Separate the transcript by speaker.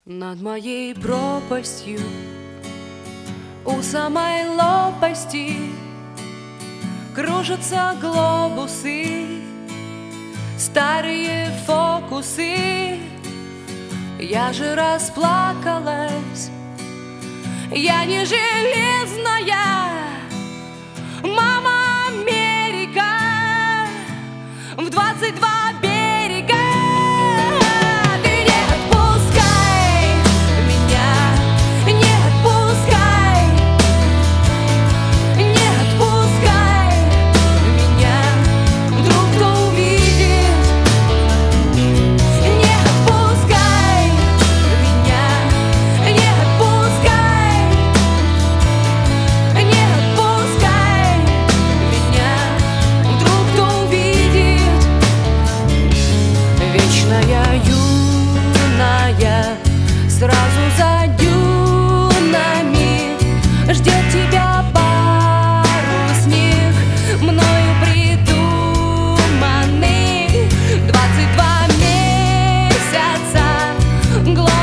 Speaker 1: Над моей пропастью, у самой лопасти, кружатся глобусы, старые фокусы. Я же расплакалась, я не железная, мама Америка в 22 берега. Ты не отпускай меня, не отпускай, не отпускай меня, вдруг кто увидит. Не отпускай меня, не отпускай, не отпускай меня, вдруг кто увидит. Вечная юная, сразу за дюнами ждет тебя парусник, мною придуманный. 22 месяца